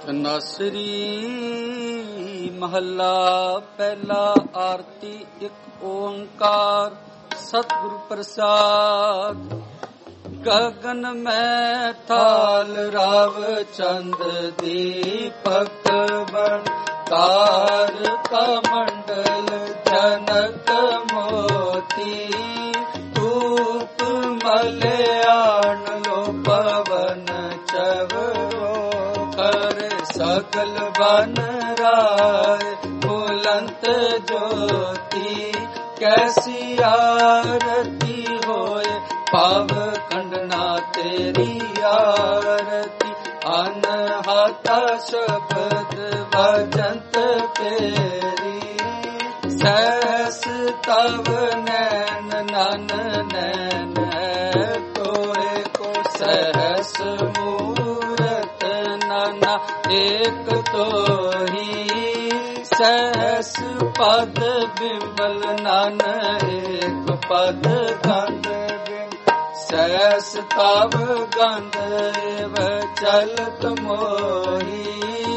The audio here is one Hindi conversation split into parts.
नसरी महला पहला आरती एक ओंकार सतगुरु प्रसाद। गगन में थाल राव चंद दीपक बन कार का मंडल जनक मोती धूप मलयान लो पवन चवरो कर सकल बन राय बुलंद ज्योति कैसी आरती होए पाव खंडना तेरी आरती अनहता शब्द भजंत तेरी सहस तव नैन नन नैन है तोए को सहस मूरत नना एक तो ही सहस पद बिंबल नन एक पद गंध सहस तव गंध एव चलत मोही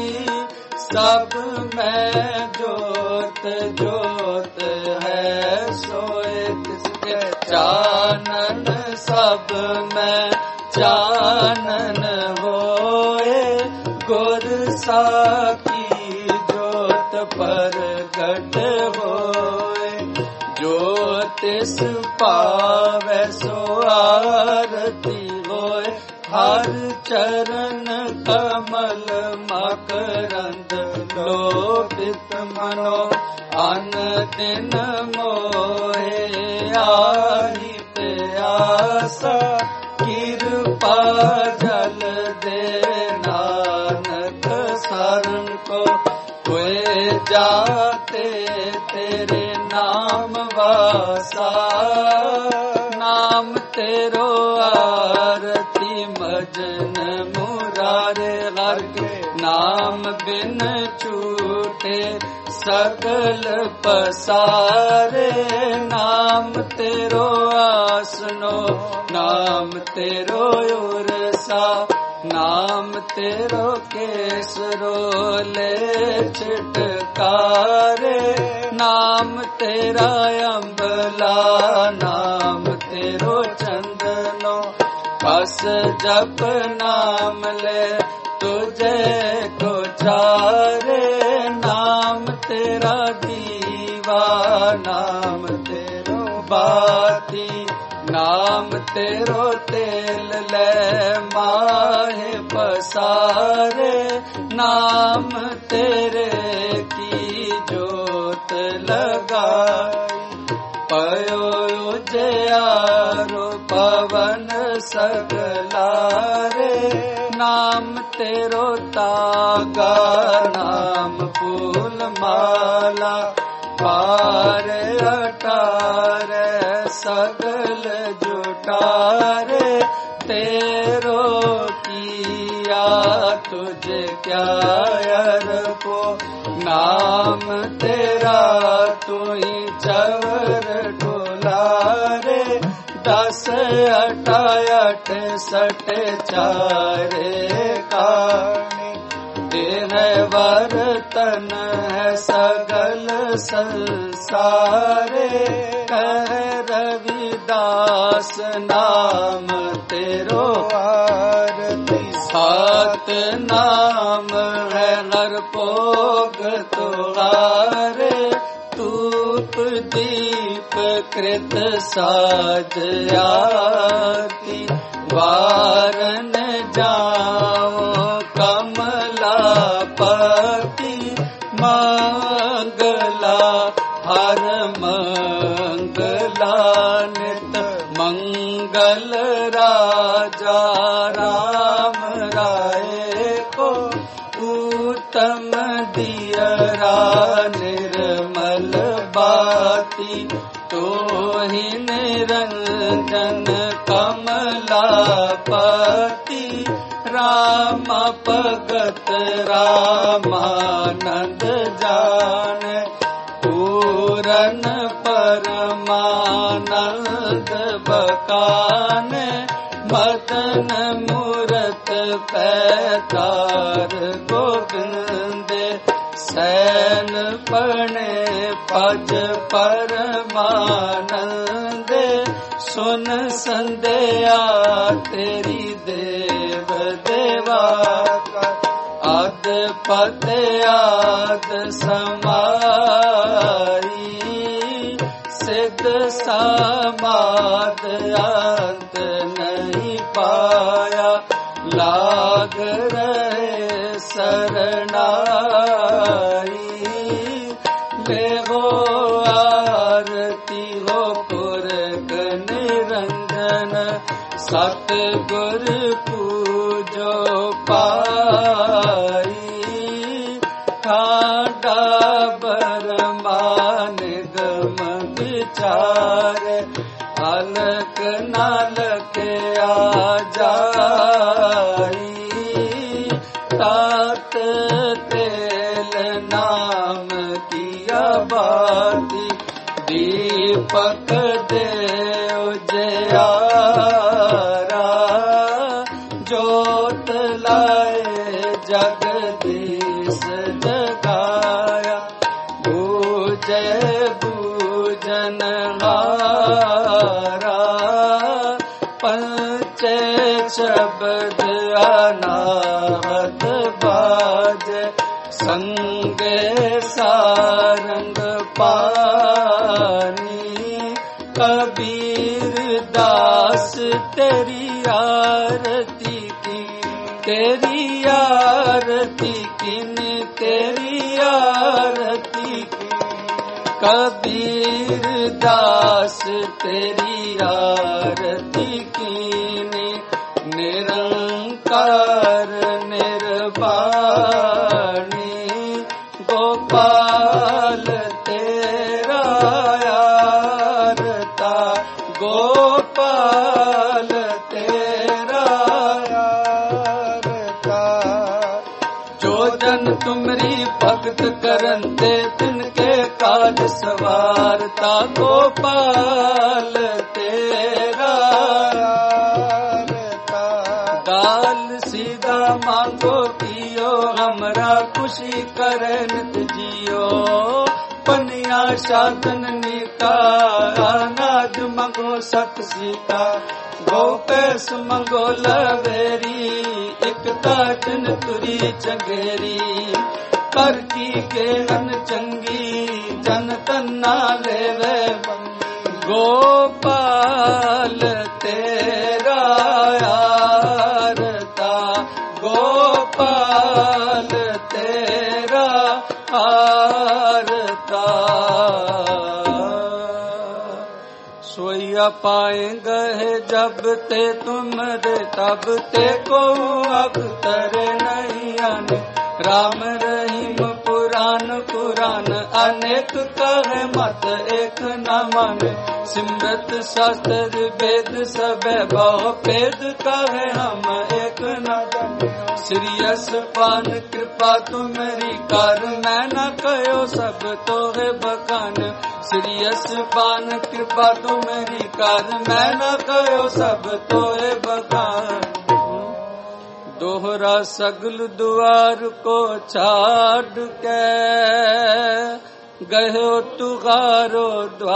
सब में जोत जोत है सोए तिसके चानन सब में चानन होए गुर साकी जोत प्रगट होए ज्योतिष पावै सो आरती होए हर चरण कमल मकरंद लोभित मनो अन दिन मोहे आई प्यासा कृपा जल दे नानक शरण को हुए जाते तेरे नाम वासा नाम तेरो आरती मजन मुरारे हर के नाम बिन छूटे सकल पसारे नाम तेरो आसनो नाम तेरो उरसा नाम तेरो केसरो ले छिटकारे नाम तेरा अम्बला नाम तेरो चंदनो बस जप नाम ले तुझे को चारे नाम तेरा दीवा नाम तेरो बाती नाम तेरो तेल ले माहे पसारे नाम तेरे की जोत लगाई पयो उजियारो पवन सगलारे नाम तेरो तागा नाम फूल माला पार अटारे सगल जुटारे तेरो किया तुझे क्या अरबो नाम तेरा तू ही चवर डोलारे 10 अटायट सट चारे कानी देह वर्तन है सगल संसारे कह रविदास नाम तेरो आरती सात नाम है नर भोग तुहारे धूप दीप कृत साज आरती वारन जाओ कमला पति मंगला हर मंगला नित मंगल राजा राम राय को उत्तम दियरा निर्मल बाती तो ही निरंजन कमलापति राम भगत रामानंद जान पूरन परमानंद बकान मदन मूरत हाथ पैतार गोबिंदे सैन पणे पज परमानंदे सुन संध्या तेरी देव देवा आद पद आद समाई सिद्ध समाद अंत नहीं पाया लाग रहे शरणाई ले हो आरती हो पुरख निरंजन सतगुर पूजो पाई ठाडा बरमान गम विचार अलक नालक आ जाई तात तेल नाम किया बाती दीपक देव जयारा जोत लाए जगदीश जगाया बूझे बूझन हारा पंच शब्द अनाहत बाज संगे सारंग पानी कबीर दास तेरी आरती की तेरी आरती किन तेरी आरती की कबीर दास तेरी आरती कीन निरंकार निर्वाणी गोपाल तेरा आरता गोपाल तेरा आरता जो जन तुमरी भक्त करते तिनके काज सवारता गोपाल तेरा आरता दाल सीधा मांगो कियो हमरा खुशी करे नित जियो पनिया साधन नीता अनाज मंगो सत सीता गोपेश मंगो लवेरी एक ताजन तुरी चंगेरी कर की केहन चंगी जन तन्ना लेवे गोपाल तेरा आरता गोपाल तेरा आरता सोया पाएंगे जब ते तुम रे तब ते को अब तरे नहीं आने राम रहीम पुराण पुराण अनेक कहे मत एक न माने सिमरत शास्त्र वेद सब बहु भेद कहे हम एक न जाने श्रीयस पान कृपा तुम्हारी कर मैं न कहो सब तो है बखान श्रीयस पान कृपा तुम्हारी कर मैं न कहो सब तो है बखान दोहरा सगल द्वार को छाड़ के गयो तुगारो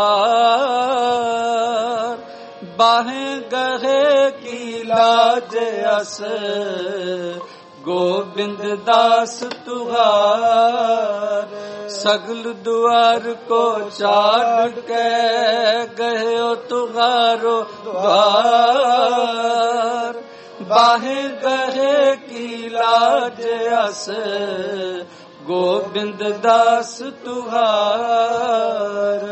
द्वार बाहें गहे की लाज अस गोविंद दास तुहार सगल द्वार को छाड़ के गयो तुगारो द्वार बाहें गहे की लाज अस गोविंद दास तुहार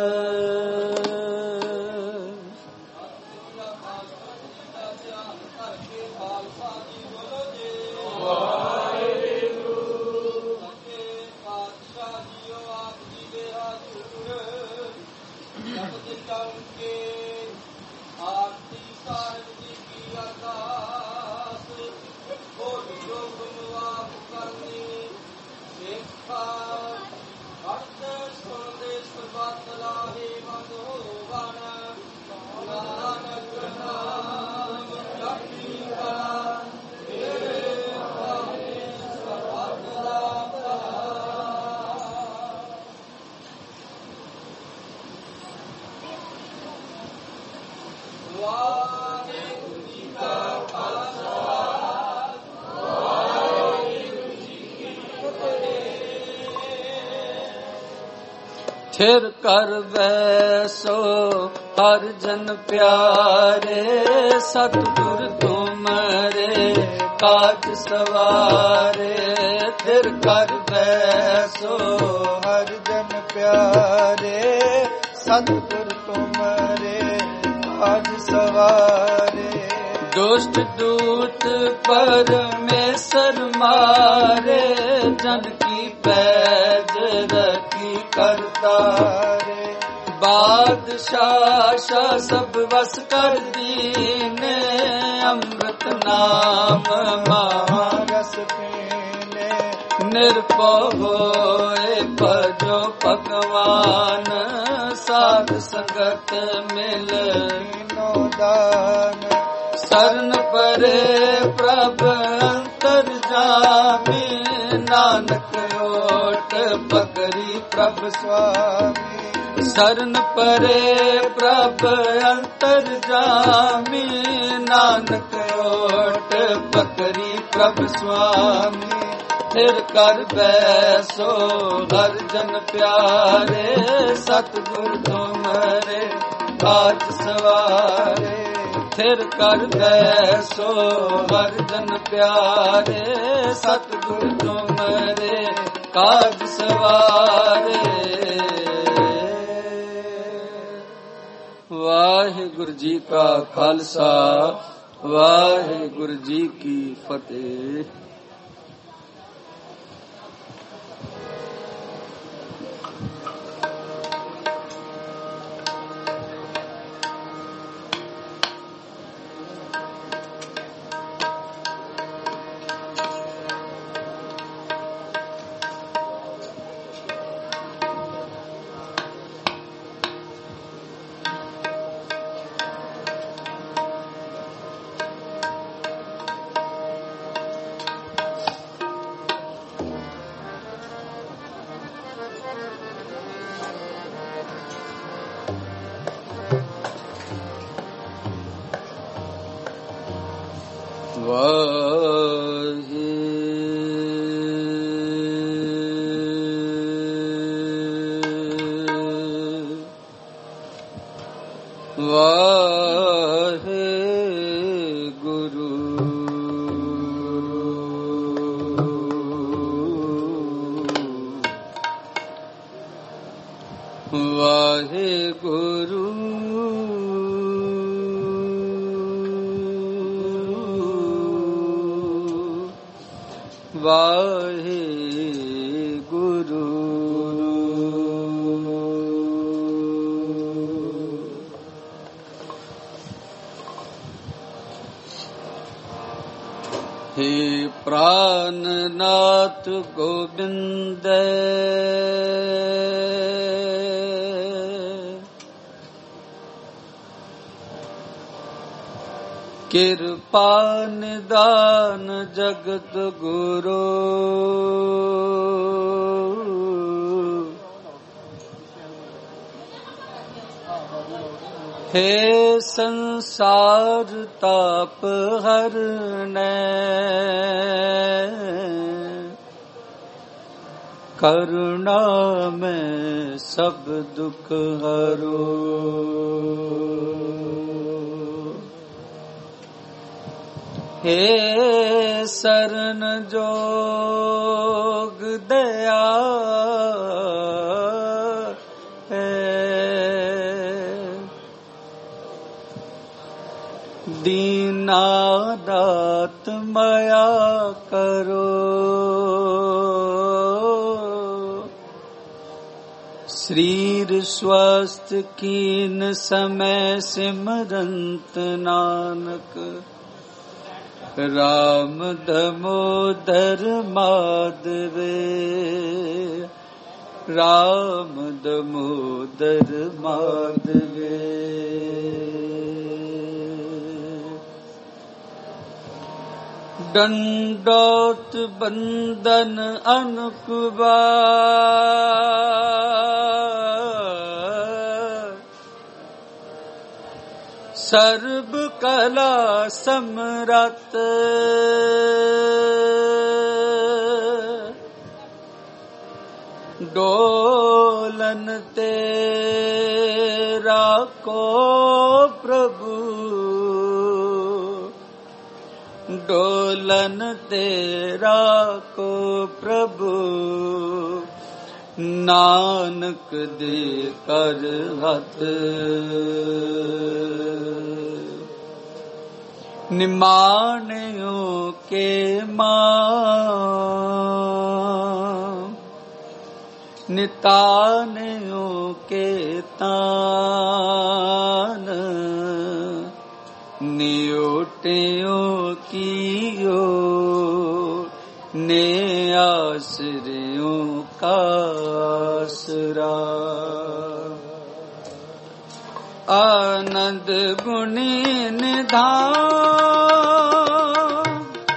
Hare थिर कर बैसो हर जन प्यारे, सतगुर तुमरे काज सवारे। थिर कर बैसो हर जन प्यारे, सतगुर तुमरे काज सवारे। दुष्ट दूत परमेश्वर मारे, जन की पैज रखी करतारे। बादशाह सब वस कर दीने, अमृत नाम महारस पीने। निर्भय होए भजो भगवान, साध संगत मिल कीनो दान। शरण परे प्रभ अंतर्जामी, नानक ओट पकड़ी प्रभ स्वामी। शरण परे प्रभ अंतर्जामी, नानक ओट पकड़ी प्रभ स्वामी। थिर कर बैसो हर जन प्यारे, सतगुर तुमरे काज सवारे। थिर कर बैसो हर जन प्यारे, सतगुर तुमरे काज सवारे। वाहिगुरु जी का खालसा, वाहिगुरु जी की फतेह। हे प्राणनाथ गोविंद, कृपा निदान जगत गुरु। हे संसार ताप हरने, करुणा में सब दुख हरो। हे शरण जोग दया दीनानाथ माया करो। शरीर स्वस्थ कीन समय सिमरंत नानक, राम दामोदर माधवे, राम दामोदर माधवे। दंडोत बंदन अनुकबार, सर्व कला समरत, डोर डोलन तेरा को प्रभु, डोलन तेरा को प्रभु, नानक दे कर हथ, निमाणियों के मां, नितानियों के तान, नियोटियों कियो ने आश्रयों का आसरा। आनंद गुणी निधान,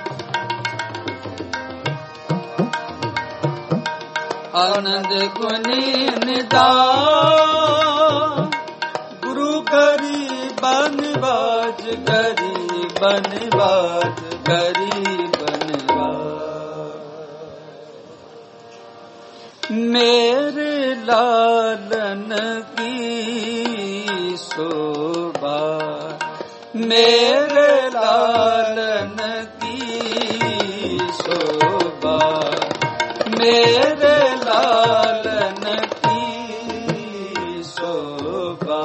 आनंद गुणी निधान, गुरु गरीबन बाज, गरीबन बाज, गरीबन बाज। मेरे लालन की शोभा, मेरे लालन की शोभा, मेरे लालन की शोभा।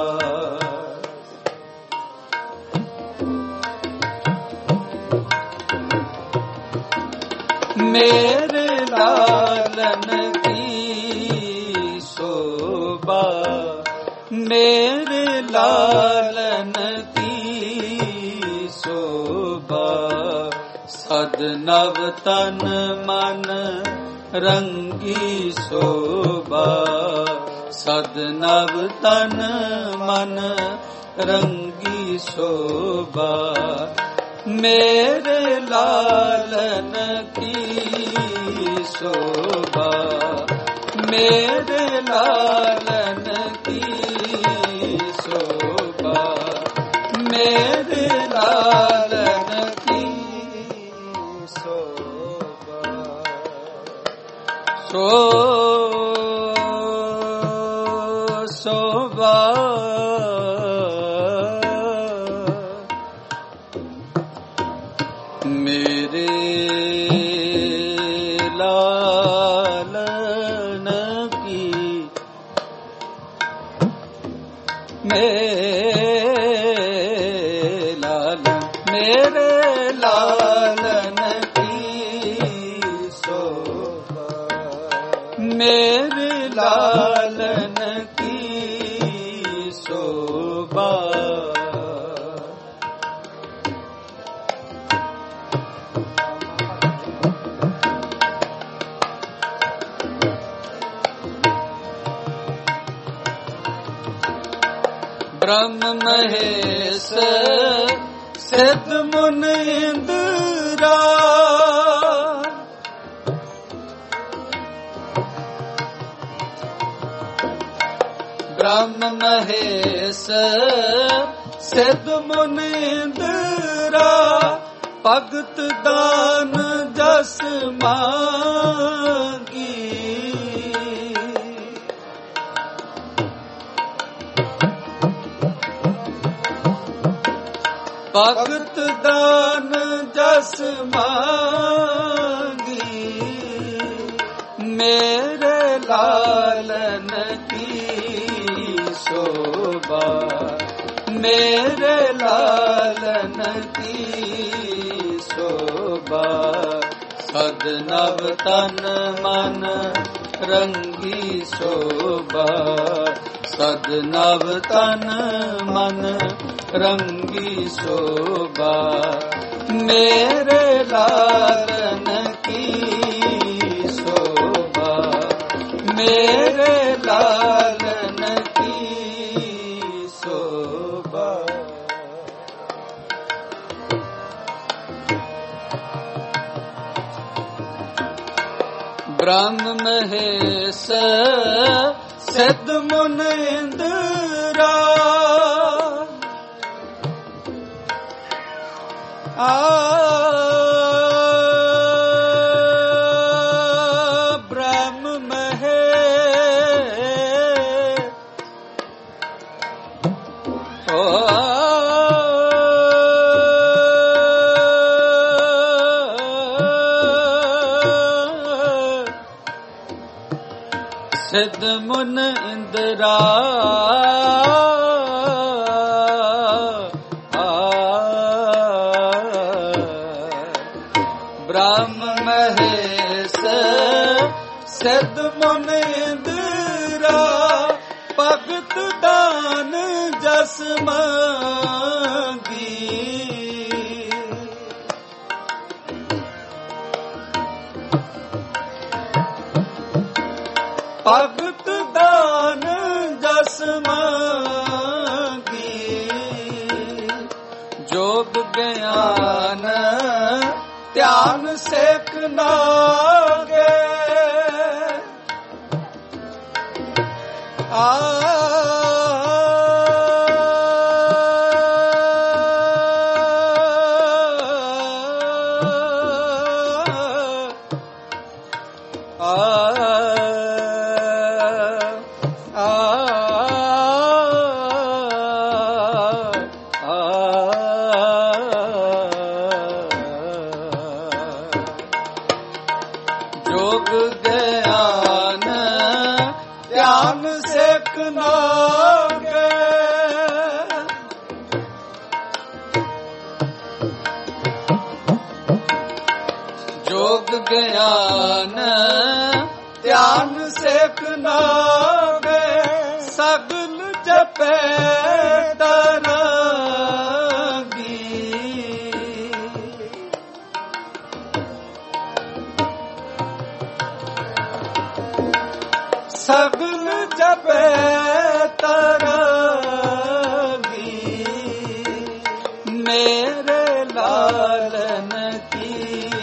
मेरे लालन की शोभा, मेरे लालन की शोभा। सदनव तन मन रंगी शोभा, सदनव तन मन रंगी शोभा। मेरे लालन की शोभा, मेरे लालन की शोभा, मेरे लालन की शोभा। शोभा मेरे लालन की, मेरे लालन की शोभा, मेरे लालन की शोभा। ब्रह्म महेश सिद्ध मुनि इंद्रा, ब्रह्म महेश सिद्ध मुनि इंद्रा। भगत दान जस मांगी, भगत दान जस मांगी। मेरे लालन की शोभा, मेरे लालन की शोभा। सदनव तन मन रंगी शोभा, सदनव तन मन रंगी शोभा। मेरे लालन की शोभा, मेरे लालन की शोभा। ब्रह्म महेश सिद्ध मुनि इंद्रा, ब्रह्म महेश सिद्ध मुन इंद्रा ब्रह्म महेश सिद्ध मुन इंद्रा भगत दान जस मांगी भगत दान जस मांगी जोग ज्ञान ध्यान सेक नागे जोग ज्ञान ध्यान सेक नागे जोग ज्ञान ध्यान सेक नागे सगल जपे सगल जपे तरंगी मेरे लालन की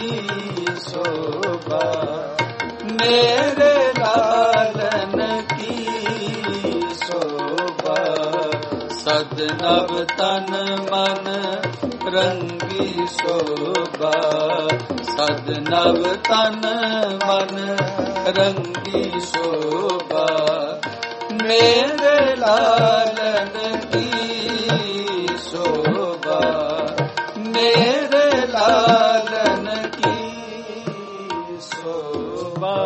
शोभा मेरे लालन की शोभा सदनव तन मन रंगी शोभा सदनव तन मन रंगी शोभा मेरे लालन की शोभा मेरे लालन की शोभा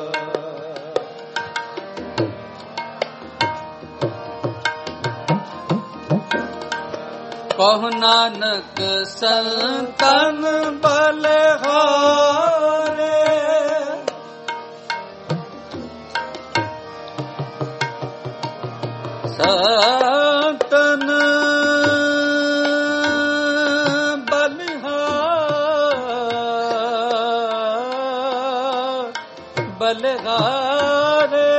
कहो नानक संतन बलहारे संतन बलहारे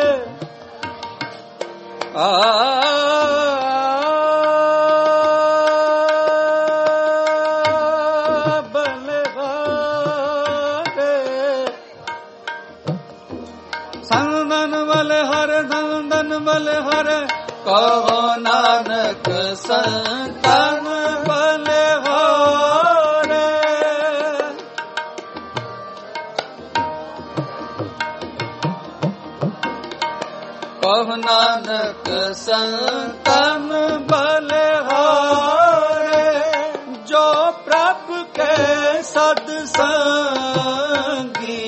संदन बलहर संदन बलहर कहो नानक संतन बलहारे कहो नानक संतन बलहारे जो प्रभु के सत्संगी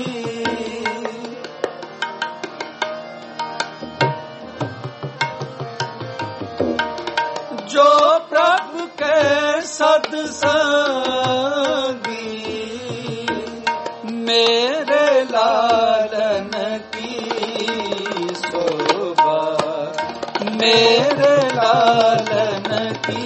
जो प्रभु के सत्संगी मेरे लालन की शोभा मेरे लालन की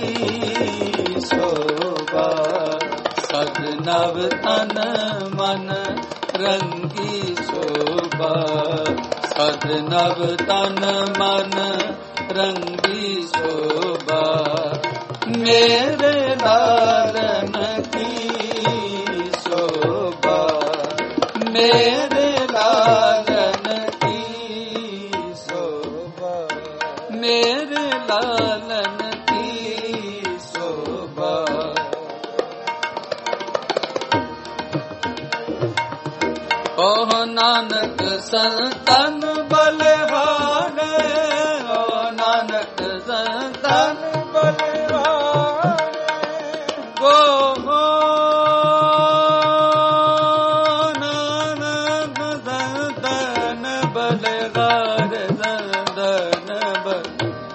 शोभा सदनव तन मन रंगी शोभा सदनव तन मन रंगी शोभा मेरे लालन की शोभा मेरे लालन की शोभा मेरे लालन की शोभा ओह नानक संतन बलहारे ओह नानक संतन बलहारे गो नानक संतन बलहारे गार दन बल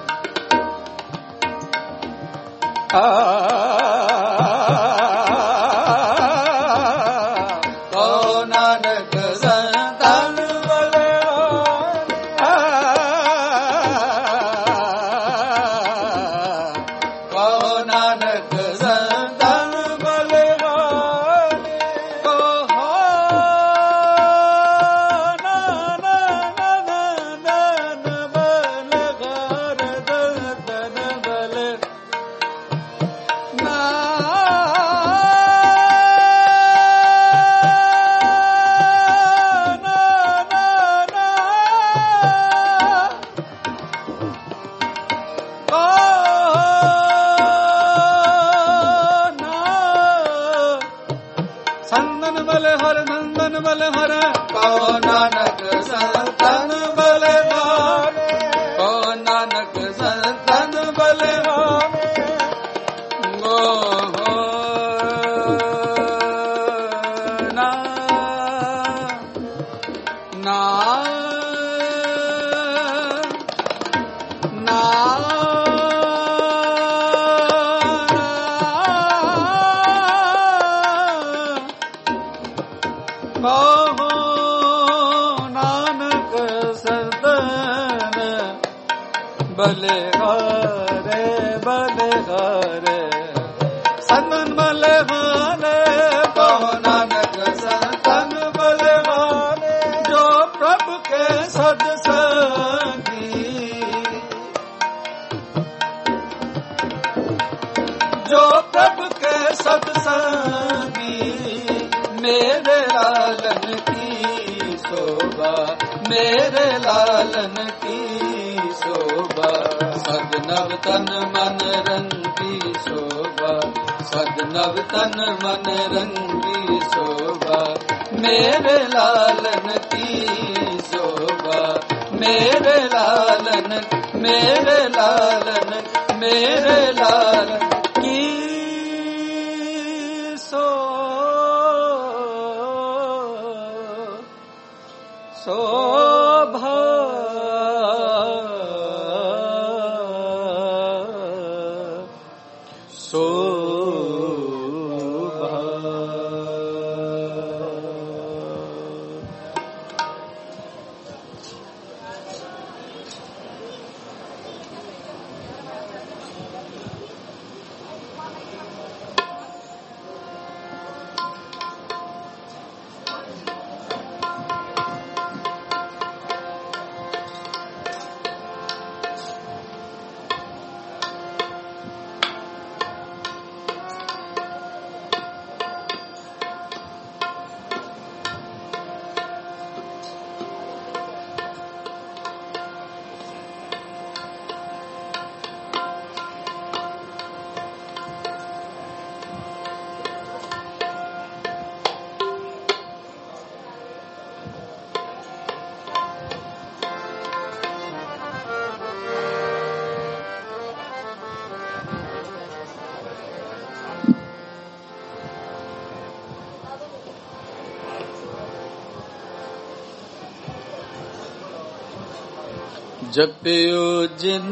जपियो जिन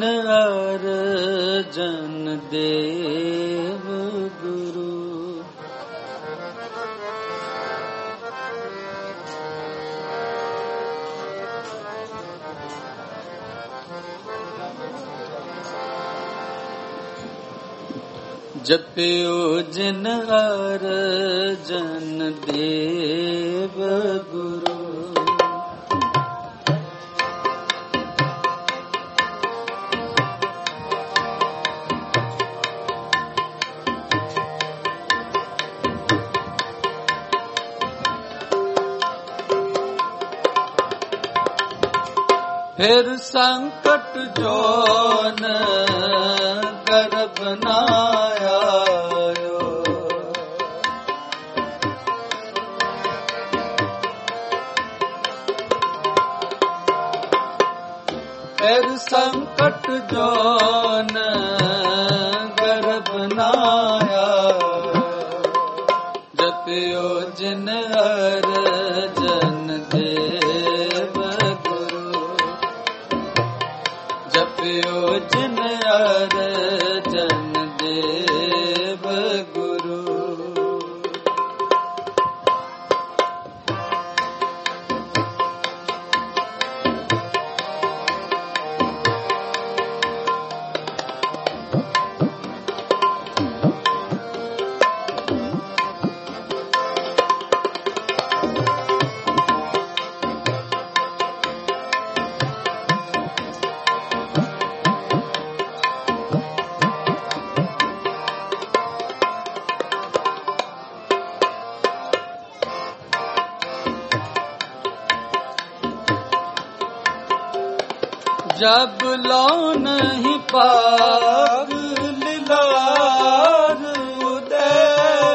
अर्जन देव गुरु जपियो जिन अर्जन देव गुरु फिर संकट जोन गर्भ न आयो, फिर संकट जोन गर्भ न आयो, जपियो जिन अर्जन देव गुरु। जब लो नहीं पाग लीलार उदय,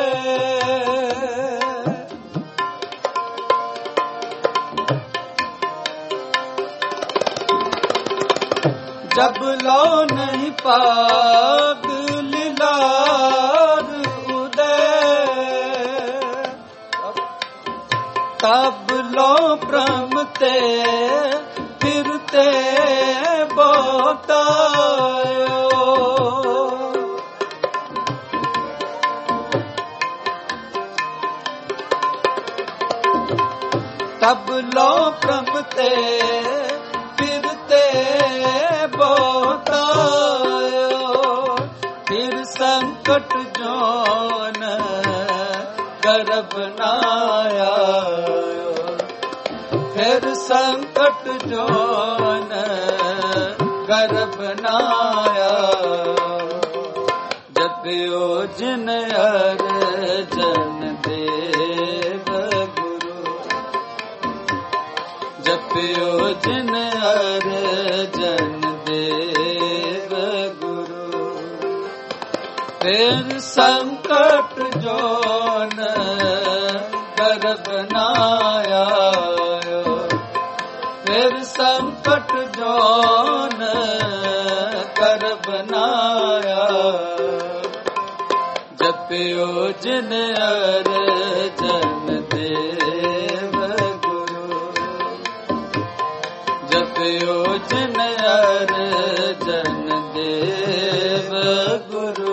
जब लो नहीं पाग लीलार उदय, तब लो भ्रमते फिरते बतायो। तब लो भ्रमते फिरते बतायो, फिर संकट जोन गर्भ नाया, फिर संकट जोन गर्भ नाया। जपियो जिन अर्जन देव गुरु, जपियो जिन अर्जन देव गुरु, फिर संकट जोन गर्भ नाया, फिर संकट जोन गर्भ नाया। जपियो जिन अर्जन देव गुरु, जपियो जिन अर्जन देव गुरु।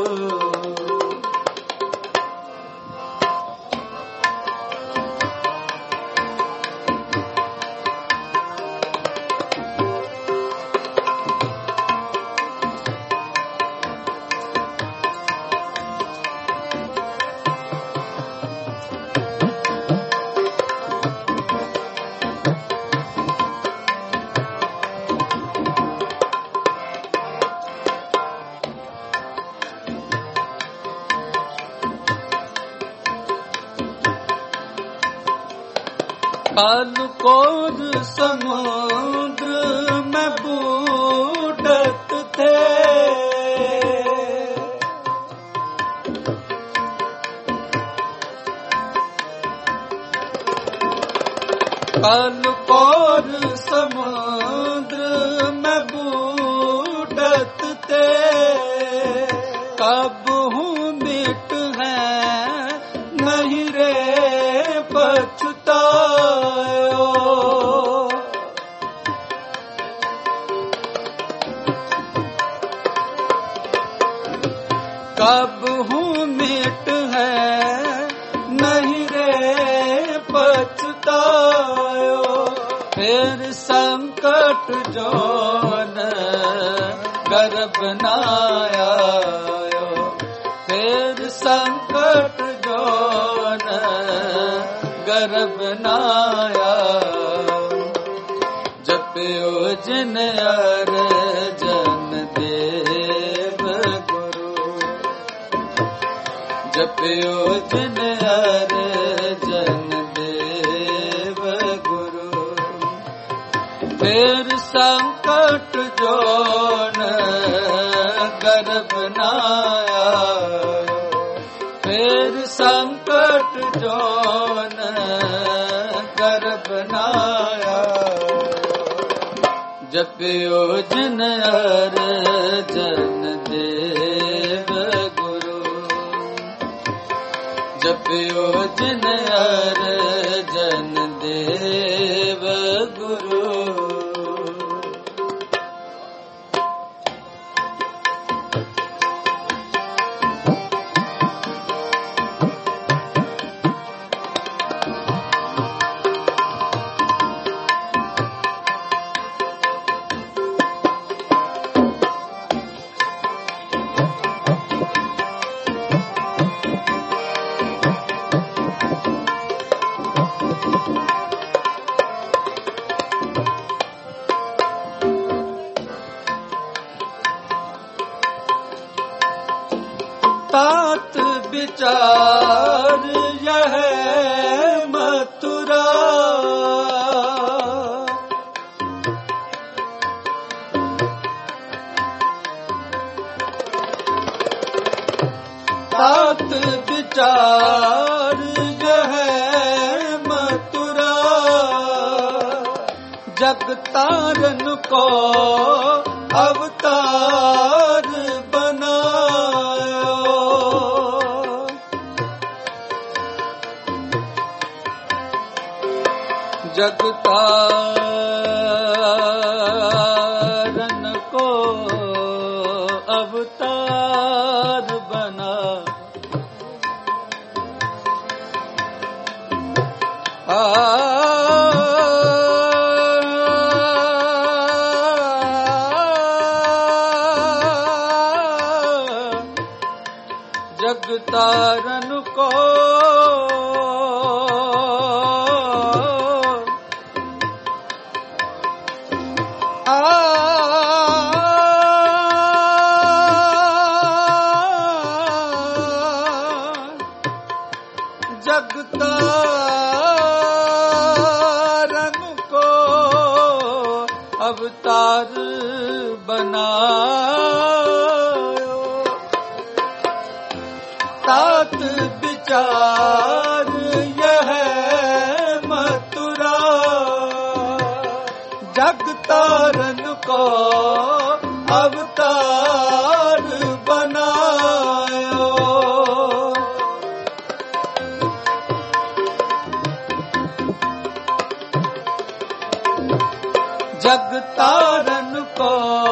काल कोर समुद्र में बूढ़त थे, काल कोर समुद्र में बूढ़त थे, कब हूँ मिट है नहीं रे पछतायो। कब हूँ मिट है नहीं रे पछतायो, फिर संकट जोन गर्भ नाया, फिर संकट जोन गर्भ नाया। जपियो जिन अर्जन देव गुरु, जपियो जिन अर्जन देव गुरु, फिर संकट जोन गर्भ नाया, फिर संकट जोन गर्भ नाया। जपियो जिन अर्जन देव गुरु, जपियो जिन अर्जन देव गुरु। तात विचार यह मथुरा, विचार यह मथुरा, जग तारन को अवतार बनायो। जग तारन को अवतार बना, जग तारन को जग तारन को अवतार बनायो। तात विचार यह मथुरा, जग तारन को अवतार बनायो। जग तारन को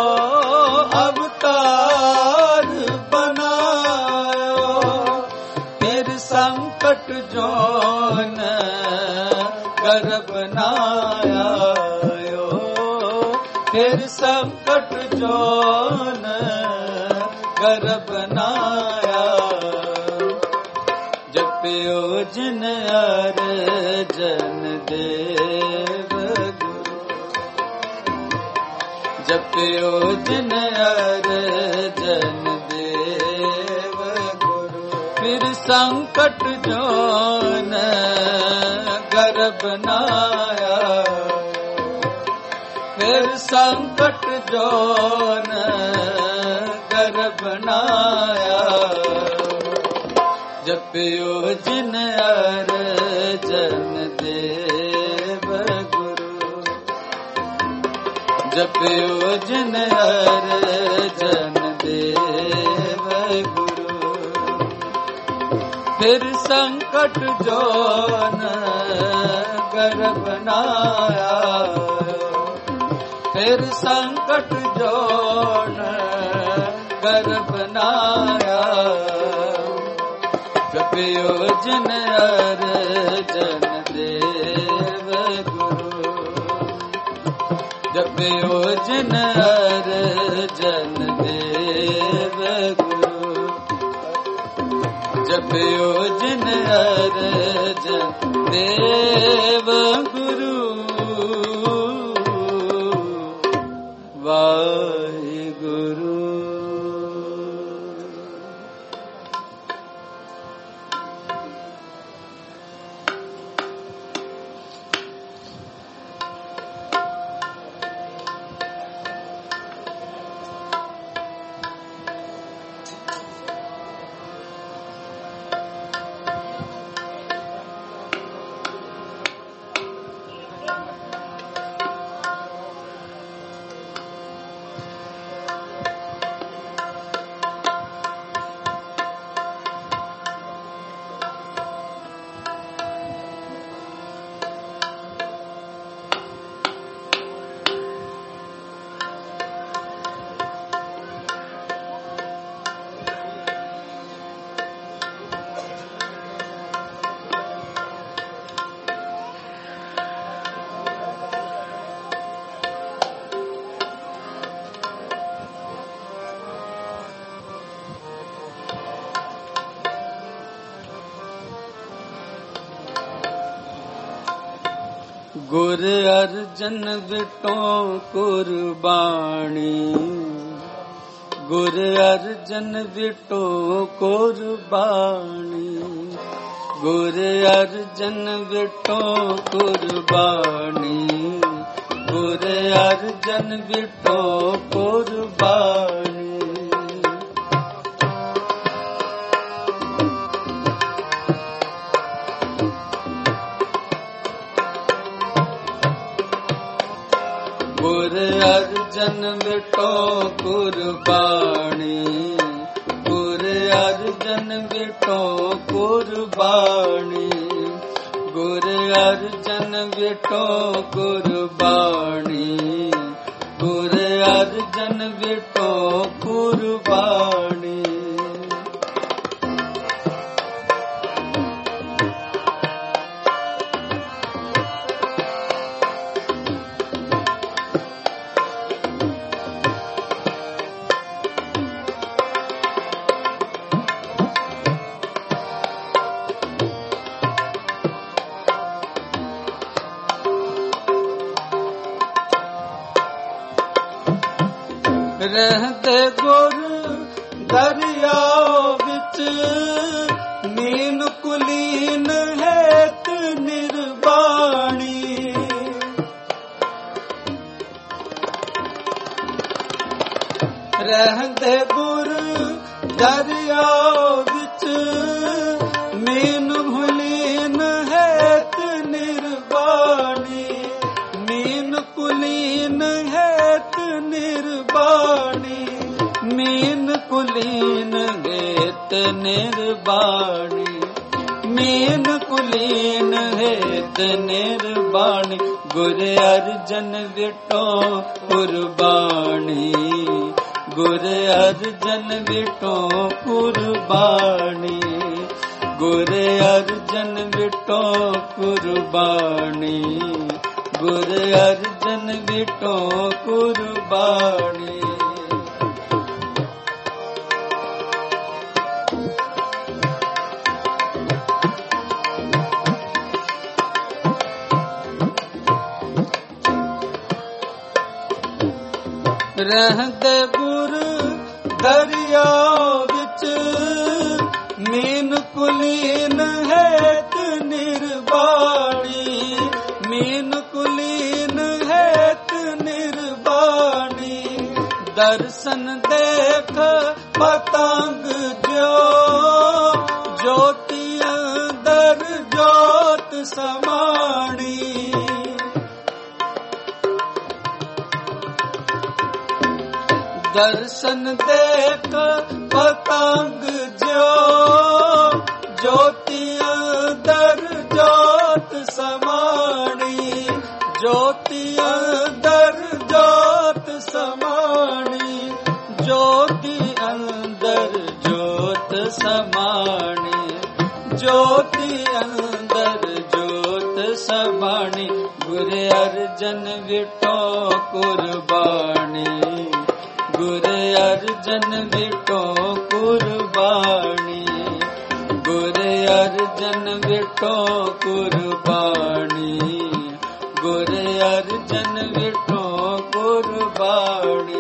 अवतार बनायो, फिर संकट जोन कर बनायो। फिर संकट जोन कर बनाया, जपियो जिन अर्जन देव गुरु, जपियो जिन अर्जन देव गुरु। फिर संकट जोन कर बनाया, फिर संकट जोन कर बनाया, जपियो जिन अर्जन देव गुरु, जपियो जिन अर्जन देव गुरु। फिर संकट जोन कर बनाया, फिर संकट जोन कर बनाया, जपियो जिन अर्जन देव गुरु, जपियो जिन अर्जन देव गुरु, जपियो जिन अर्जन देव गुरु। वाहिगुरु। गुर अर्जन बिटो कुर्बानी, गुर अर्जन बिटो कुर्बानी, गुर अर्जन बिटो कुर्बानी, गुर अर्जन बिटो कुर्बानी। गुर अर्जन बिटो कुर्बानी, गुर अर्जन बिटो कुर्बानी, गुर अर्जन बिटो कुर्बानी, गुर अर्जन बिटो कुर्बानी। रहते गुर दरिया विच, मीन कुलीन हेत निर्वाणी। रहते गुर दरिया विच, मीन कुलीन हेत निर्वाणी, मीन कुलीन हेत निर्वाणी, मीन कुलीन हेत निर्वाणी, मीन कुलीन हेत निर्वाणी। गुर अर्जन बिटो कुर्बानी, गुर अर्जन बिटो कुर्बानी, गुर अर्जन बिटो कुर्बानी, गुर अर्जन बिटो कुर्बानी। रहते गुर दरिया विच, मीन कुलीन हेत निर्वाणी, मीन कुलीन हेत निर्वाणी। दर्शन देख पतंग जो, ज्योति अंदर ज्योत समाणी। दर्शन देख पतंग जो, ज्योति अंदर ज्योत समाणी, ज्योति अंदर ज्योत समाणी, ज्योति अंदर ज्योत समाणी, ज्योति अंदर ज्योत समाणी। गुर अर्जन बिटो कुर्बानी, गुर अर्जन बिटो कुर्बानी, गुर अर्जन बिटो कुर्बानी, गुर अर्जन बिटो कुर्बानी।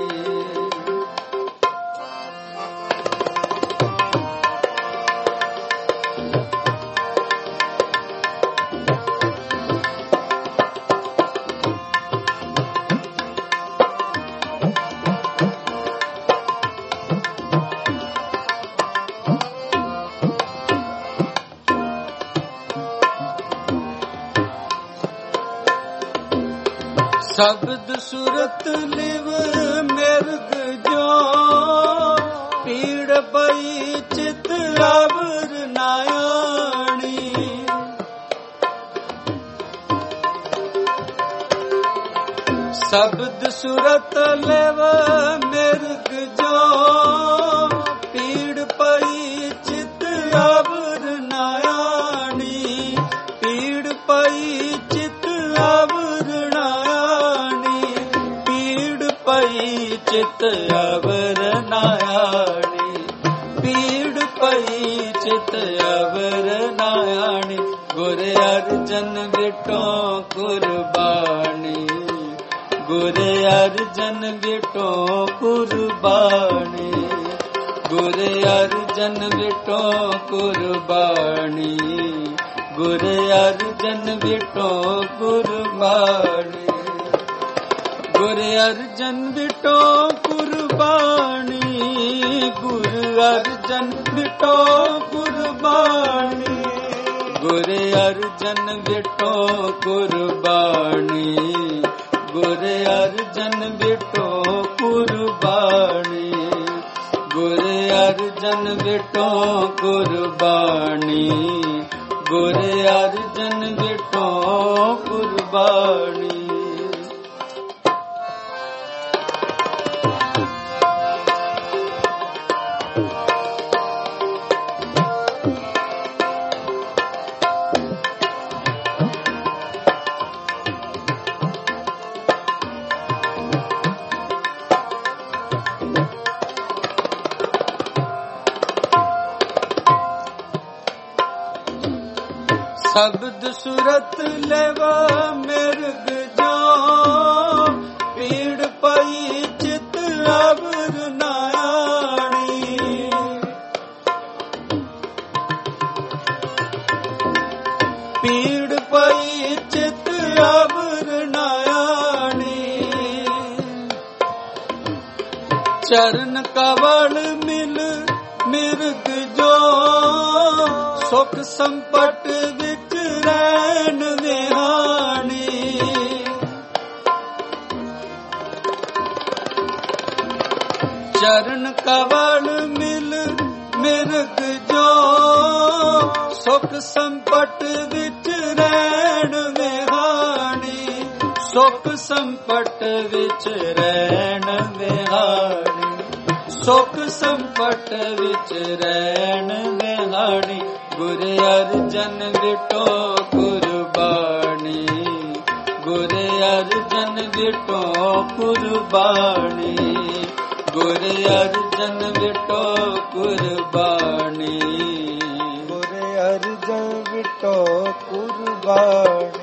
शब्द सुरत लिव मिर्ग जो, पीड़ पई चित आवर नायाणी। शब्द सुरत लिव मिर्ग जो, पीड़ पई चित आवर नायाणी, पीड़ पई चित आवर नायाणी, पीड़ पई चित आवर नायाणी, पीड़ पई चित आवर नायाणी। गुर अर्जन बिटो कुर्बानी, गुर अर्जन बिटो कुर्बानी, गुर अर्जन बिटो कुर्बानी, गुर अर्जन बिटो कुर्बानी, गुर अर्जन बिटो कुर्बानी, गुर अर्जन बिटो कुर्बानी, गुर अर्जन बिटो कुर्बानी, गुर अर्जन बिटो कुर्बानी, गुर अर्जन बिटो कुर्बानी, गुर अर्जन बिटो कुर्बानी। शब्द सुरत लेवा मिर्ग जो, पीड़ पई चित अवर नायाणी। पीड़ पई चित अवर नायाणी। चरण कवल मिल मिर्ग जो, सुख संपट विच रैन विहानी। चरण कवल मिल मिर्ग जो, सुख संपट विच रैन विहानी। सुख संपट विच रैन विहानी, सुख संपट विच रैन विहानी। गुर अर्जन बिटो कुर्बानी, गुर अर्जन बिटो कुर्बानी, गुर अर्जन बिटो कुर्बानी, गुर अर्जन बिटो कुर्बानी।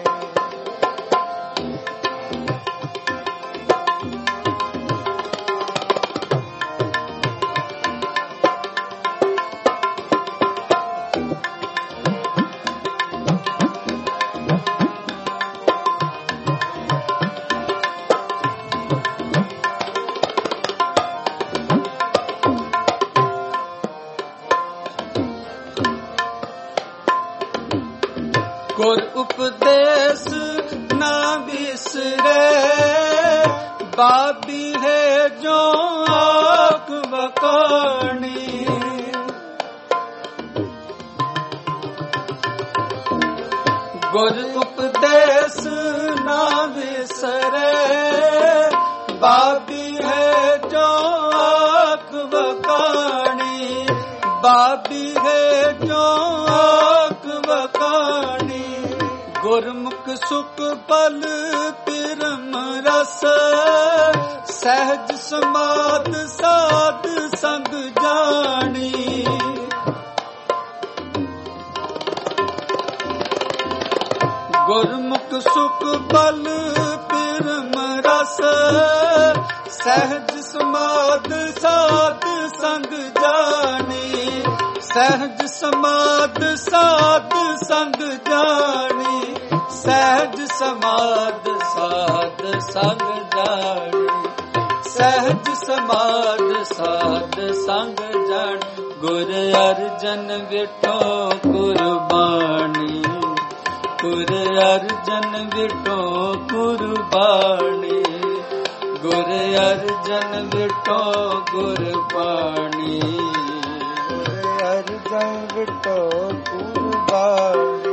गुर उपदेश ना बिसरे, बाबी है जो आँख बकानी। गुर उपदेश ना बिसरे, बाबी है जो आँख बकानी। बाबी है जो आँख बकानी। गुरमुख सुख पल पिरम रस, सहज समाध साध संग जानी। गुरमुख सुख पल पिरम रस, सहज समाध साध संग जानी। सहज समाध साध संग जानी, सहज समाध साध संग जानी। सहज समाध साध संग जानी। गुर अर्जन बिटो कुर्बानी, गुर अर्जन बिटो कुर्बानी, गुर अर्जन बिटो कुर्बानी, गुर अर्जन बिटो कुर्बानी।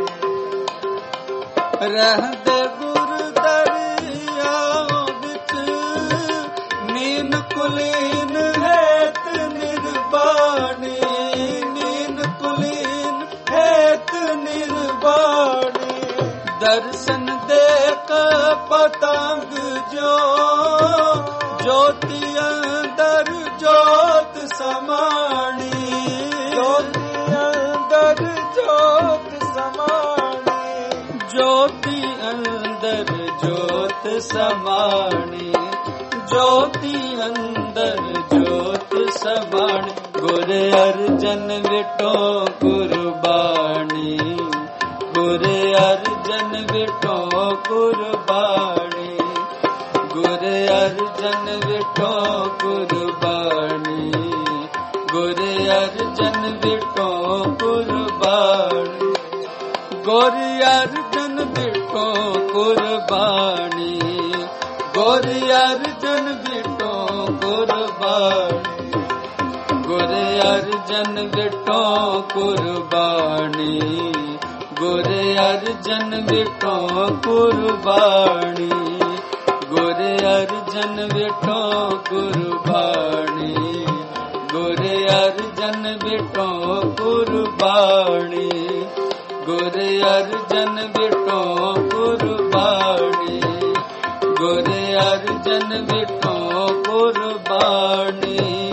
रहते गुर दरिया बिच, नीन कुलीन हेत निर्वाणी। नीन कुलीन हेत निर्वाणी। दर्शन देख पतंग जो, ज्योति अंदर ज्योत समाणी। ज्योति अंदर ज्योत समाणी। ज्योति अंदर ज्योत समाणी। ज्योति अंदर ज्योत समाणी। गुर अर्जन बिटो कुर्बानी, गुर अर्जन बिटो कुर्बानी, गुर अर्जन बिटो कुर्बानी, गुर अर्जन बिटो कुर्बानी, गुर अर्जन बिटो कुर्बानी, गोरे अर्जन बिटो कुर्बानी, गोरे अर्जन बिटो कुर्बानी, गोरे अर्जन बिटो कुर्बानी, गोरे अर्जन बिटो कुर्बानी, गोरे अर्जन बिटो कुर्बानी, गोरे अर्जन बिटो कुर्बानी, गोरे अर्जन बिटो कुर्बानी।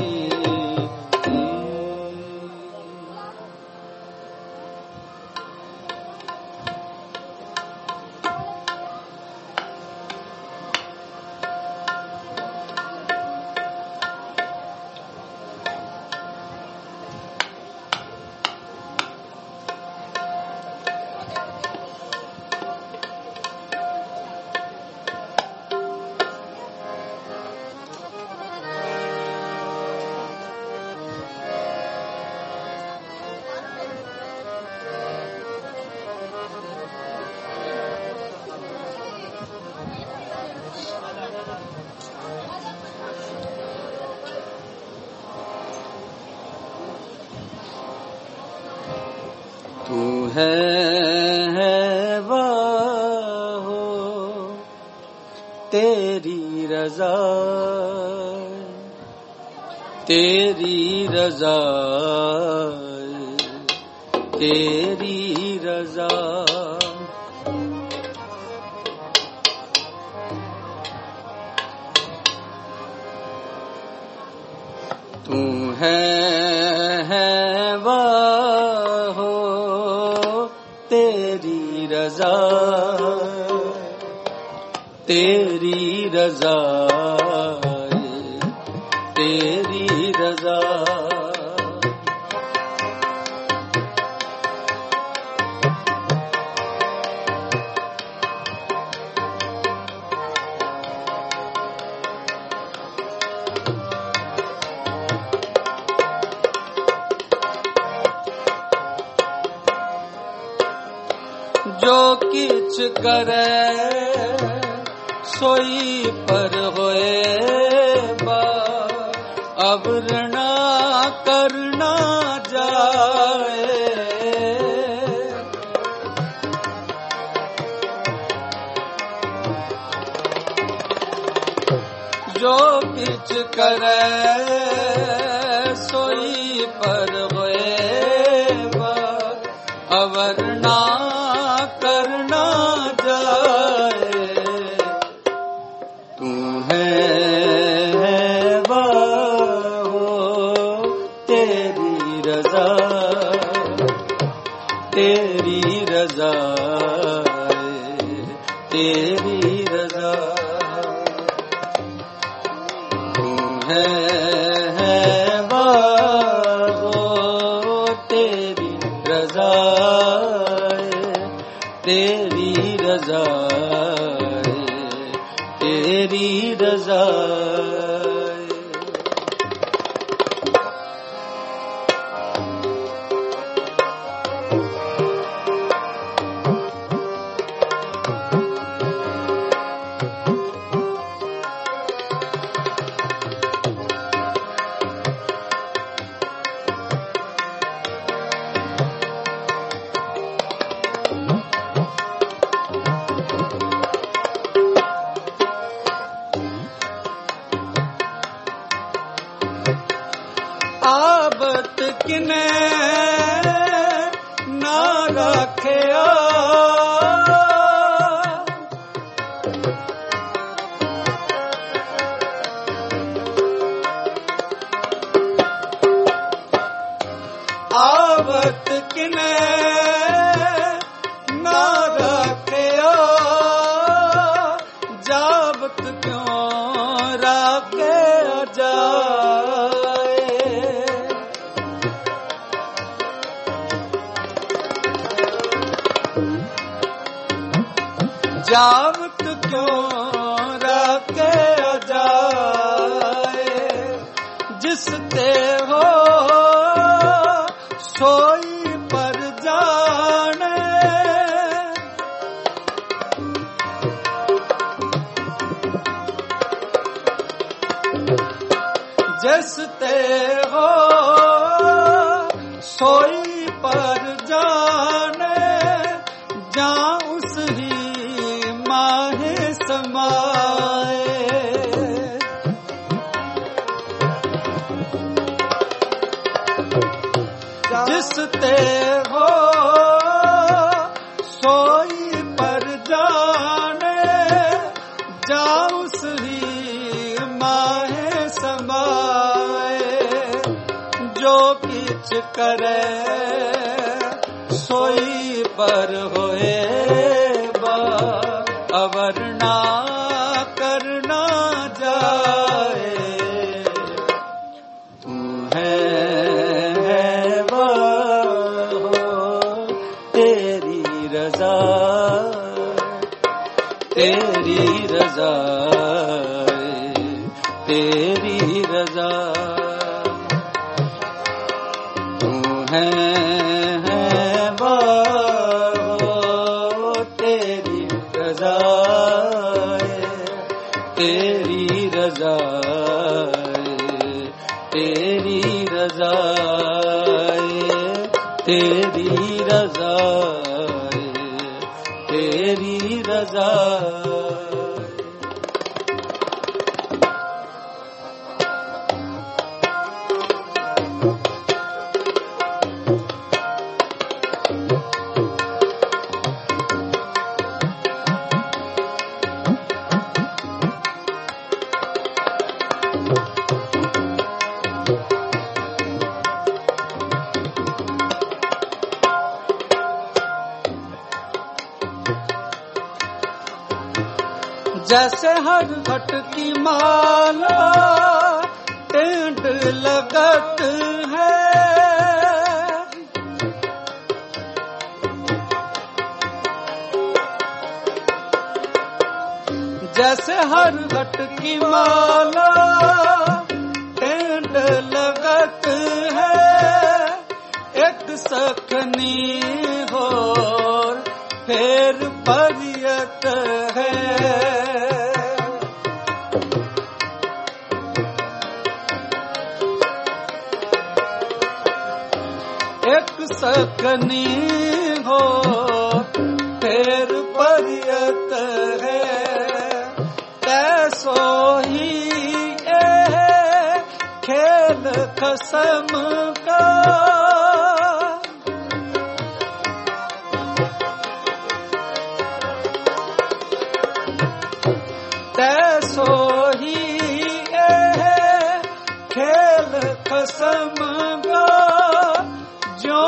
तू है वाहो तेरी रजा, तेरी रजा, तेरी रजा, तू है वाहो तेरी रजा, तेरी रजा, तेरी रजा, जो किछ करे सोई पर होए बा, अवरणा करना जाए, जो किछ करे सोई पर होए बा, अवरणा करना जाए, तू है वाहो तेरी रजा, तेरी रजा, तेरी रजा, तू है वाहो तेरी रजा, तेरी रजा, तेरी रजा। आबत किने ना रखिया, आबत किने ना रखिया, जाबत क्यों रखे जाए, जावत क्यों रखे जाए, जिसते हो सोई पर जाने, जिस ते हो सोई पर जाने, जाऊं उस ही माहे समाए। जिस ते हो सोई पर जाने, जाऊं उस ही माहे समाए। जो किछ करे सोई पर होए बा, अवर ना करना जाए। तू है वो तेरी रजा, तेरी रजा, तेरी रजा। तू है वो तेरी रजा, तेरी रजा, तेरी रजा, तेरी रजा, तेरी रजा। जैसे हर घट की माला टेंड लगत है, जैसे हर घट की माला टेंड लगत है। एक सखनी हो फेर परियत है। एक सकनी हो फेर परियत है। कैसो ही खेल खसम का, कैसो ही खेल खसम का। जो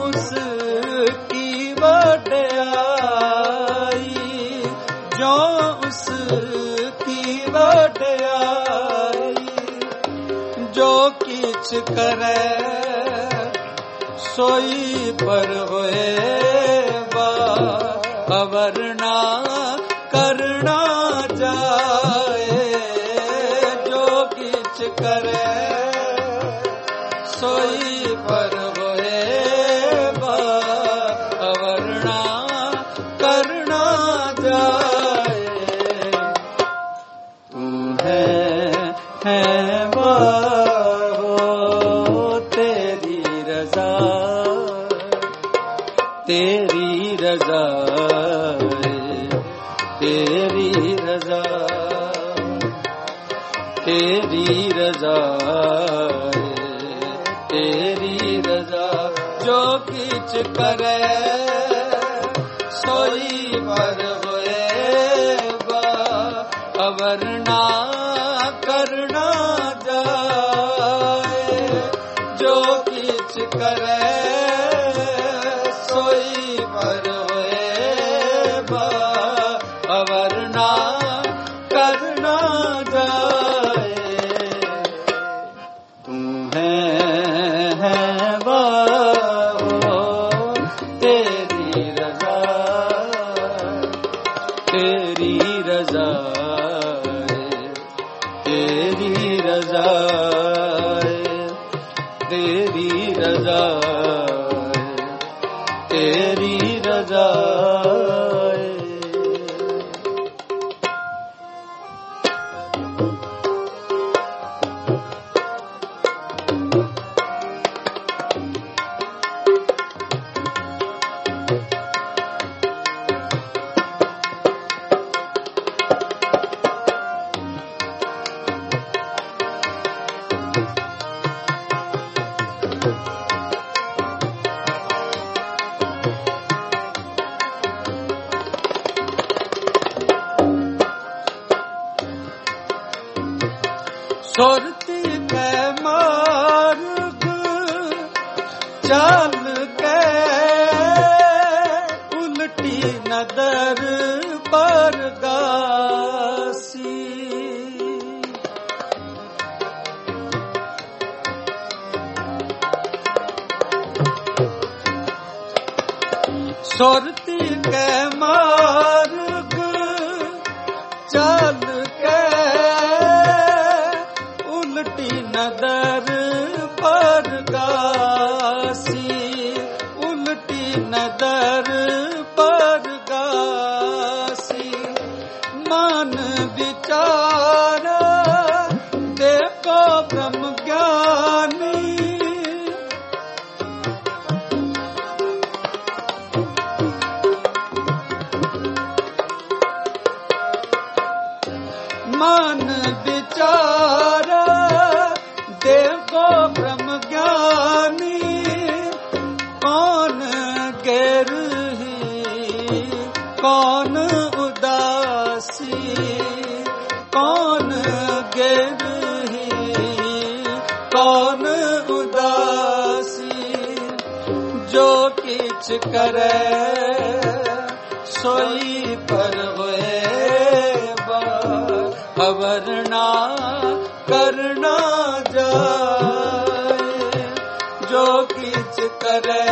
उसकी वड्याई, जो उसकी वड्याई। जो किछ करे सोई पर होए बा, अवर ना करना जाए। जो किछ करे सोई पर होए बा, अवर ना करना जाए। तू है वो तेरी रजा, तेरी रजा, तेरी रजा, तेरी रजा, तेरी रजा। जो किछ करे सोई पर होए बा, अवर ना करना जाए। जो किछ करे सोई पर होए बा, अवर ना करना जाए। तू है वो तेरी रजा, तेरी रजा, तेरी रजा, तेरी रजा, तेरी रजा। सुरती के मार्ग चल के उल्टी नदर पर गासी। सुरती के मार्ग चल के उल्टी नदर पर गासी, उल्टी नदर पर गासी। मन विचार देखो ब्रह्म ज्ञानी, मन विचार देखो ब्रह्म ज्ञानी। कौन गिरही कौन उदासी, कौन गिरही कौन उदासी। जो किछ करे सोई पर होए अवरना करना जाए। जो किछ करे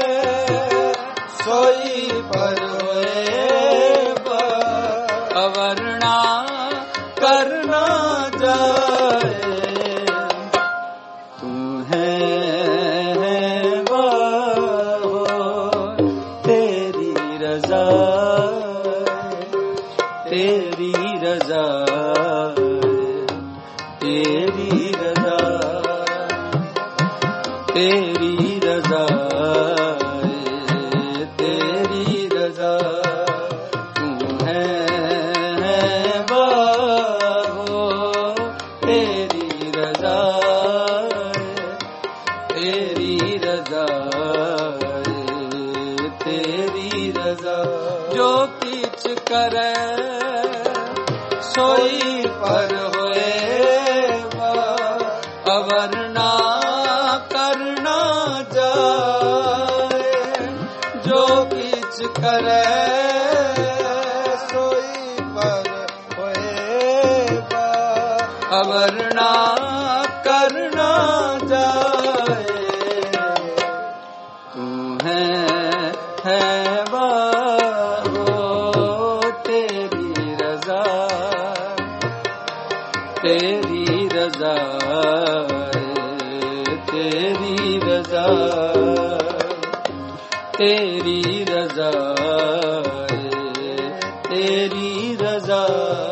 सोई पर होए अवरना करना जाए। तू है वो तेरी रजा, तेरी रजा, तेरी रजा, तेरी रजा, तेरी रजा। तू है बाबो तेरी रजा, तेरी रजा, तेरी रजा। जो किछ करे सोई पर होए अवरना करना जाए। जो किछ करे सोई पर होए अवरना करना जाए। तू है बाबो तेरी रजा, तेरी रजा, तेरी रजा, तेरी रजा, तेरी रजा।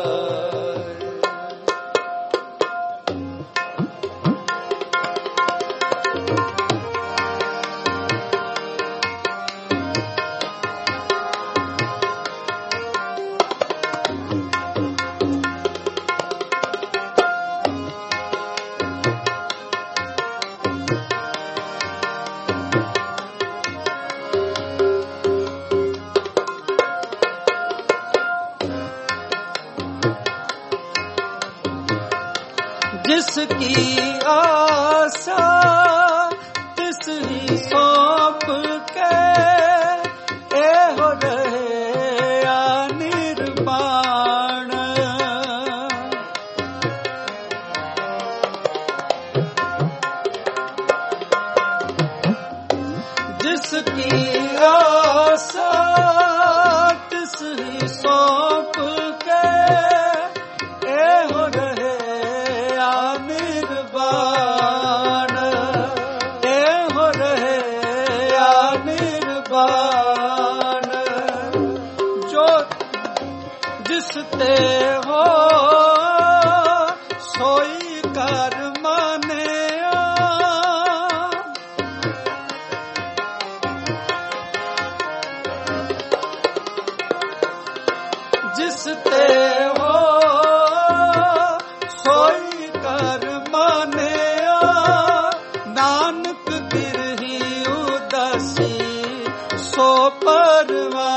जिसकी आशा तिस ही सौंप के हो रहे निर्माण। जिसकी आशा तिस ही सौंप के हो रहे निर्वाण, हो रहे निर्वाण। जो जिसते हो सोई कर माने, जिसते हो सोई कर माने। नानक गिरही उदासी सो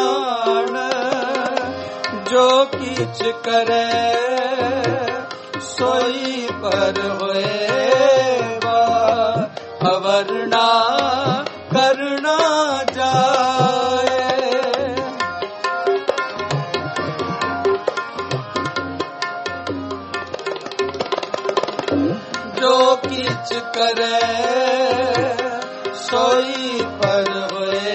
परवान। जो किछ करे सोई पर होए अवरना करना जाए। जो किछ करे सोई पर होए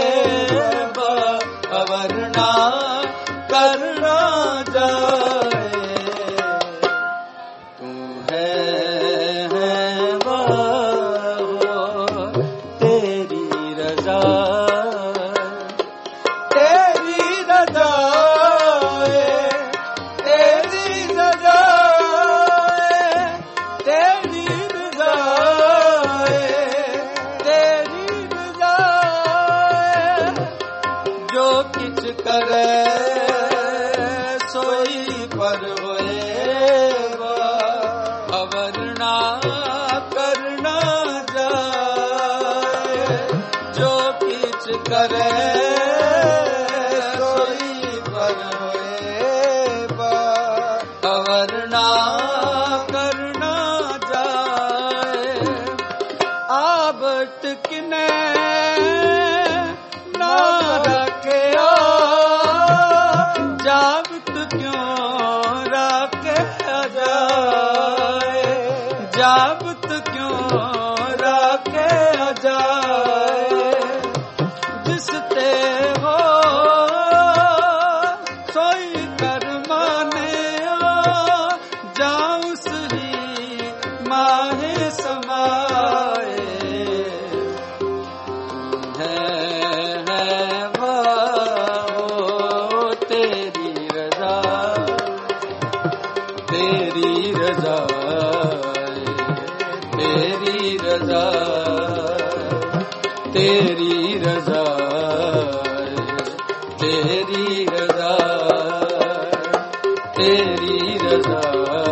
अवरना करना जाए। तू है वो तेरी रजा, तेरी रजा, तेरी रजा, तेरी रजा, तेरी रजा। जो किछ करे सोई पर होए अवरना करना जाए। जो किछ करे सोई पर होए अवरना करना जाए। आबट किने ना रखे जाबत क्यों रखे जाए, जाबत क्यों रखे जाए। जिस ते हो सोई कर माने जाऊं सही माहे समाए। है वो तेरी रजा, तेरी रजा, तेरी रजा, तेरी रजा, तेरी रजा, तेरी रजा,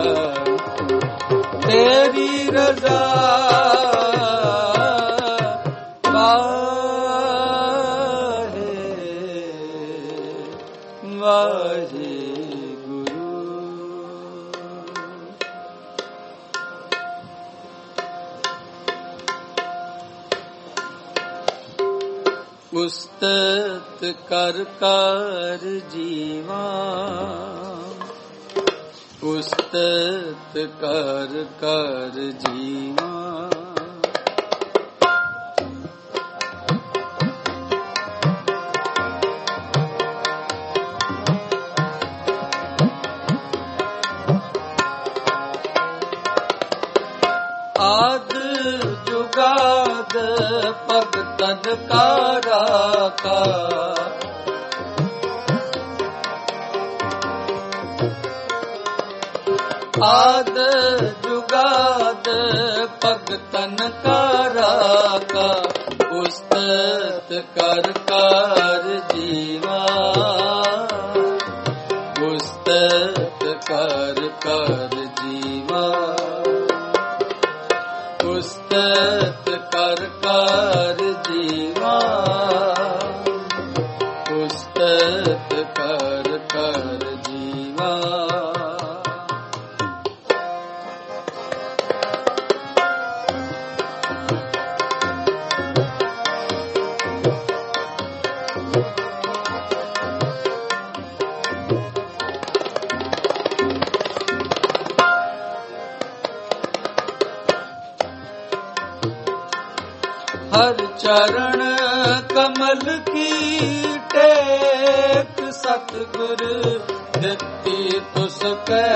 तेरी रजा। वाहे गुरु। उस्तत कर कर जीवा, उस्तत कर कर जीवा। आद जुगाद भगतन का राका, आद जुगाद भगतन का राका। उस्तत कर कर जीवा, उस्तत कर कर जीवा। उस्तत कर कर जीवा, उस्तत कर कर जीवा। हर चरण कमल की टेक सतगुर दित्ती तुसकै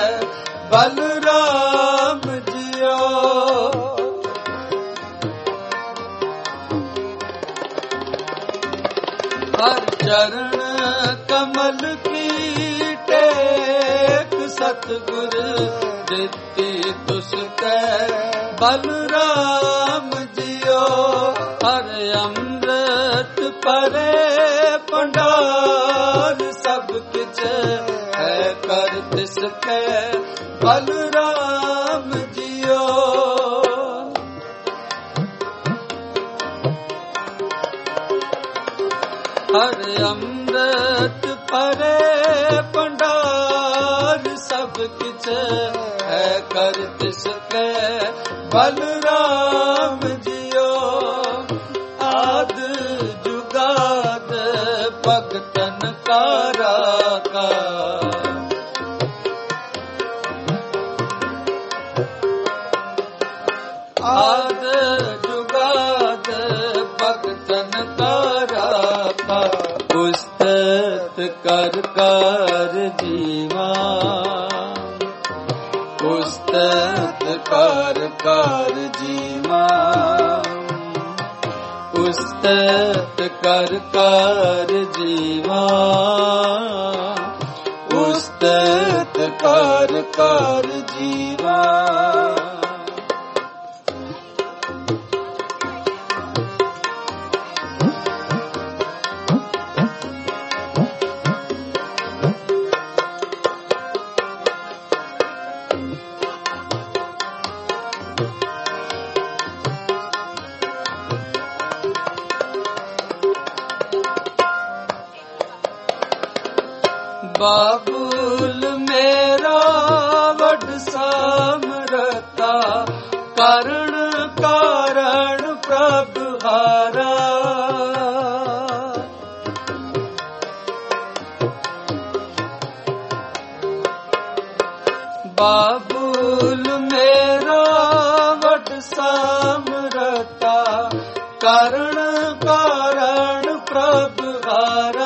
बलराम जियो। हर चरण कमल की टेक सतगुर दित्ती तुसकै बलराम जियो। हर अमृत परे भंडार सब किछ है कर तिसकै बलराम जियो। हर अमृत परे भंडार सब किछ है कर तिसके बलराम जियो आद जुगाद भगतन का राका आद जुगाद भगतन का राका उस्तत कर कर जीवा उस्तत कर कर जीवा उस्तत कर कर जीवा उस्तत कर कर जीवा बाबुल मेरा वड सामरता करण कारण प्रभु हारा बाबुल मेरा वड सामरता करण कारण प्रभु हारा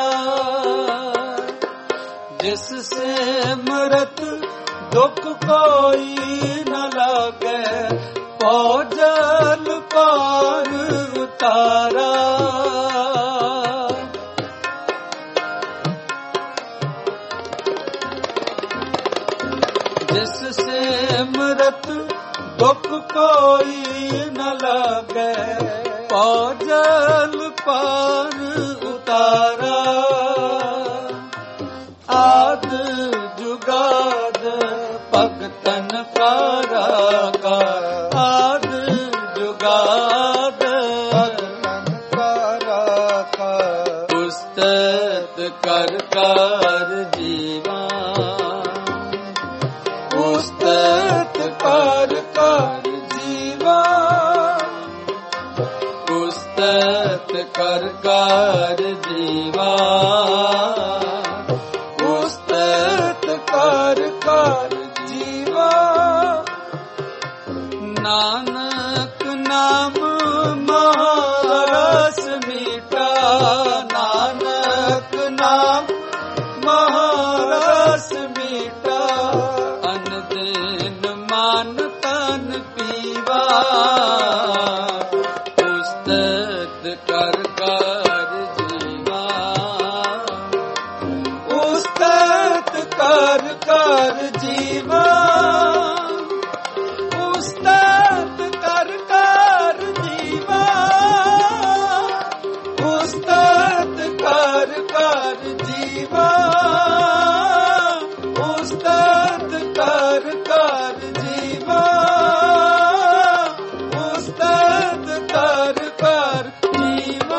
जिससे मरत दुख कोई न लागे पौजल पार उतारा जिससे मरत दुख कोई न लागे पौजल पार उतारा आद जुगाद भगतन का राका आद जुगाद भगतन का राका उस्तत कर कर जीवा उस्तत कर कर जीवा उस्तत कर कर जीवा कर कर जीवा नानक नाम महारस मीठा नानक नाम महारस मीठा अन दिन मान तन पीवा उस्तत कर कर जीवा उस्तत कर कर जीवा उस्तत कर कर जीवा उस्तत कर कर जीवा उस्तत कर कर जीवा उस्तत कर कर जीवा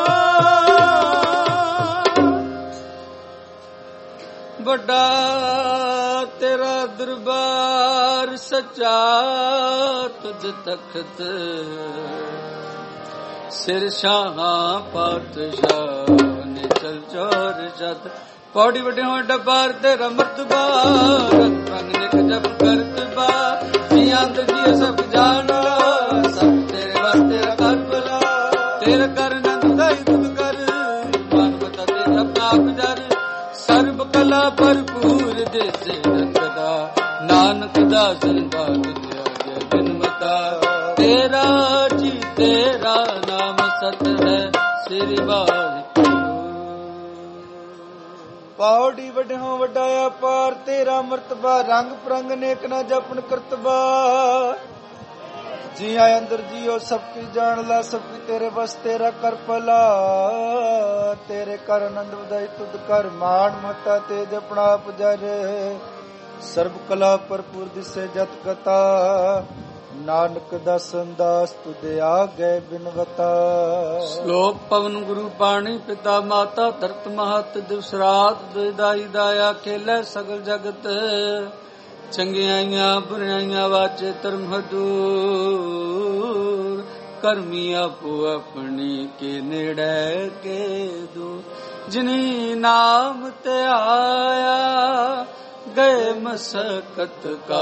बड़ा तेरा दरबार सच्चा तुझ तख्त सिर शाह पातशाह ने चल चोर शत पौड़ी बड़े हो डबार तेरा मर्तबा रंग निक जब करतबा जियांद जी सब जाना सब तेरे वास्ते कर भला तेरे कर नंद दाई तुद कर मान बता तेरा पाक जर सर्व कला भरपूर देसे नंददा नानक दास दिया बिनमता तेरा जी तेरा नाम सत है श्री वाहिगुरू पौड़ी वड्ढों वड्डाया पार तेरा मर्तबा रंग परंग नेक न जपन करतबा जी आए अंदर जियो सबकी जान ला सबकी तेरे बस तेरा कर भला तेरे कर आनंद वधाई तुद कर मान मता तेज अपना पुजर सर्व कला भरपूर दिसे जत कथा नानक दस अंदास तुदे आगे बिनवता श्लोक पवन गुरु पाणी पिता माता धरत महत दिवस रात दुदाई दाया खेलै सगल जगत ਚੰਗਿਆਈਆਂ ਬੁਰਾਈਆਂ ਵਾਚੇ ਧਰਮ ਹਦੂਰ ਕਰਮੀ ਆਪੋ ਆਪਣੀ ਕੇ ਨੇੜੇ ਕੇ ਦੂਰ ਜਿਨੀ ਨਾਮ ਤੇ ਆਇਆ ਗਏ ਮਸਕਤ ਕਾ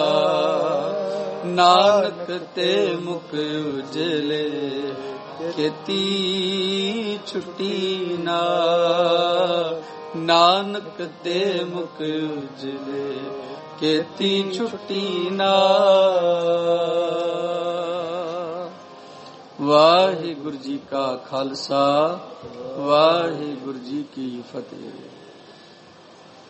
ਨਾਨਕ ਤੇ ਮੁਖ ਉਜਲੇ ਖੇਤੀ ਛੁੱਟੀ ਨਾ ਨਾਨਕ ਤੇ ਮੁਖ ਉਜਲੇ ਖੇਤੀ ਛੁੱਟੀ ਨਾ। ਵਾਹਿਗੁਰੂ ਜੀ ਕਾ ਖਾਲਸਾ ਵਾਹਿਗੁਰੂ ਜੀ ਕੀ ਫਤਿਹ।